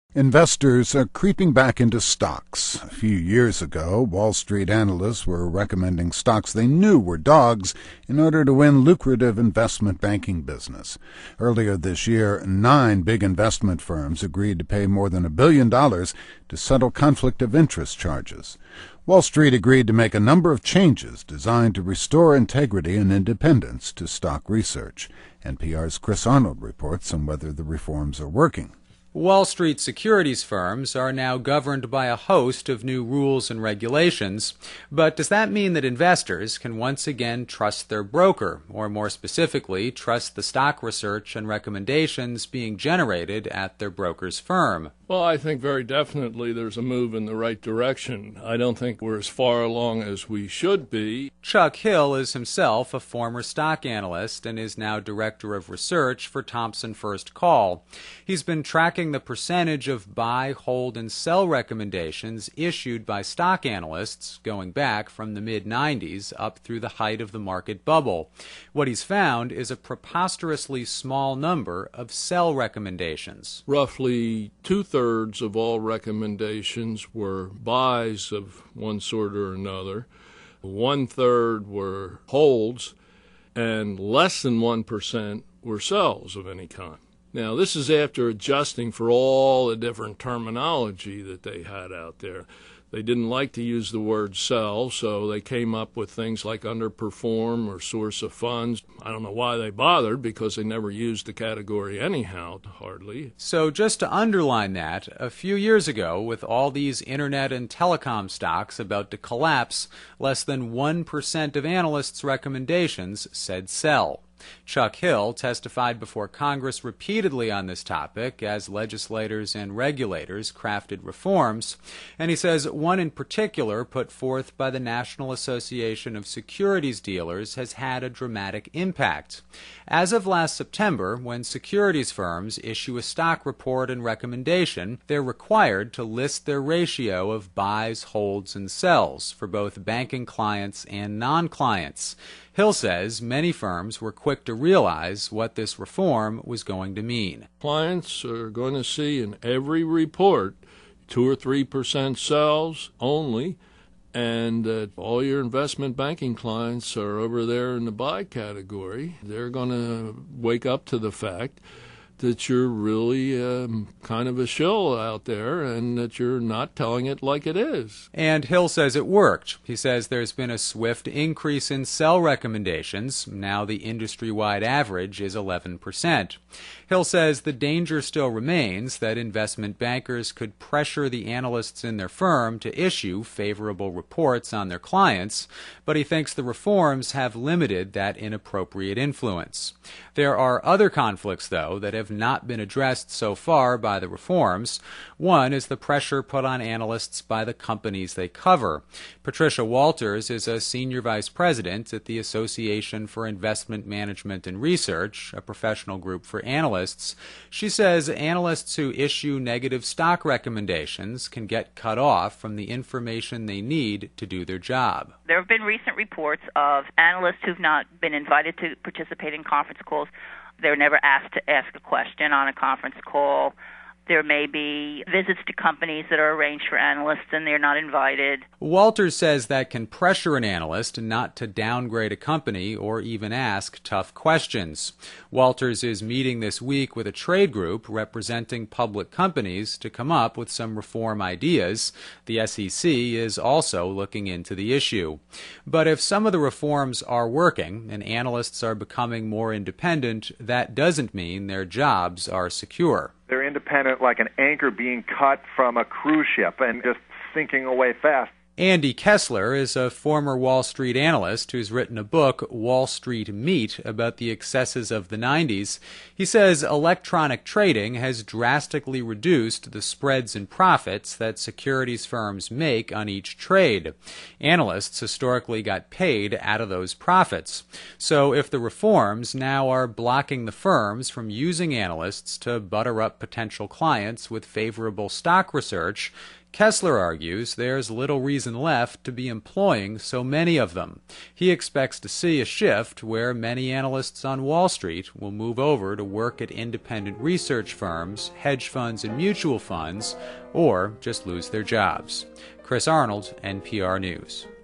Investors are creeping back into stocks. A few years ago, Wall Street analysts were recommending stocks they knew were dogs in order to win lucrative investment banking business. Earlier this year, 9 big investment firms agreed to pay more than $1 billion to settle conflict of interest charges. Wall Street agreed to make a number of changes designed to restore integrity and independence to stock research. NPR's Chris Arnold reports on whether the reforms are working. Wall Street securities firms are now governed by a host of new rules and regulations, but does that mean that investors can once again trust their broker, or more specifically, trust the stock research and recommendations being generated at their broker's firm? Well, I think very definitely there's a move in the right direction. I don't think we're as far along as we should be. Chuck Hill is himself a former stock analyst and is now director of research for Thomson First Call. He's been tracking the percentage of buy, hold, and sell recommendations issued by stock analysts going back from the mid-90s up through the height of the market bubble. What he's found is a preposterously small number of sell recommendations. Roughly two-thirds of all recommendations were buys of one sort or another. 1/3 were holds, and less than 1% were sells of any kind. Now, this is after adjusting for all the different terminology that they had out there. They didn't like to use the word sell, so they came up with things like underperform or source of funds. I don't know why they bothered, because they never used the category anyhow, hardly. So just to underline that, a few years ago, with all these internet and telecom stocks about to collapse, less than 1% of analysts' recommendations said sell. Chuck Hill testified before Congress repeatedly on this topic as legislators and regulators crafted reforms, and he says one in particular put forth by the National Association of Securities Dealers has had a dramatic impact. As of last September, when securities firms issue a stock report and recommendation, they're required to list their ratio of buys, holds, and sells for both banking clients and non-clients. Hill says many firms were quick to realize what this reform was going to mean. Clients are going to see in every report 2 or 3% sells only, and all your investment banking clients are over there in the buy category. They're going to wake up to the fact that you're really kind of a shill out there and that you're not telling it like it is. And Hill says it worked. He says there's been a swift increase in sell recommendations. Now the industry-wide average is 11%. Hill says the danger still remains that investment bankers could pressure the analysts in their firm to issue favorable reports on their clients, but he thinks the reforms have limited that inappropriate influence. There are other conflicts, though, that have not been addressed so far by the reforms. One is the pressure put on analysts by the companies they cover. Patricia Walters is a senior vice president at the Association for Investment Management and Research, a professional group for analysts. She says analysts who issue negative stock recommendations can get cut off from the information they need to do their job. There have been recent reports of analysts who've not been invited to participate in conference calls. They're never asked to ask a question on a conference call. There may be visits to companies that are arranged for analysts and they're not invited. Walters says that can pressure an analyst not to downgrade a company or even ask tough questions. Walters is meeting this week with a trade group representing public companies to come up with some reform ideas. The SEC is also looking into the issue. But if some of the reforms are working and analysts are becoming more independent, that doesn't mean their jobs are secure. They're independent like an anchor being cut from a cruise ship and just sinking away fast. Andy Kessler is a former Wall Street analyst who's written a book, Wall Street Meat, about the excesses of the 90s. He says electronic trading has drastically reduced the spreads and profits that securities firms make on each trade. Analysts historically got paid out of those profits. So if the reforms now are blocking the firms from using analysts to butter up potential clients with favorable stock research, Kessler argues there's little reason left to be employing so many of them. He expects to see a shift where many analysts on Wall Street will move over to work at independent research firms, hedge funds, and mutual funds, or just lose their jobs. Chris Arnold, NPR News.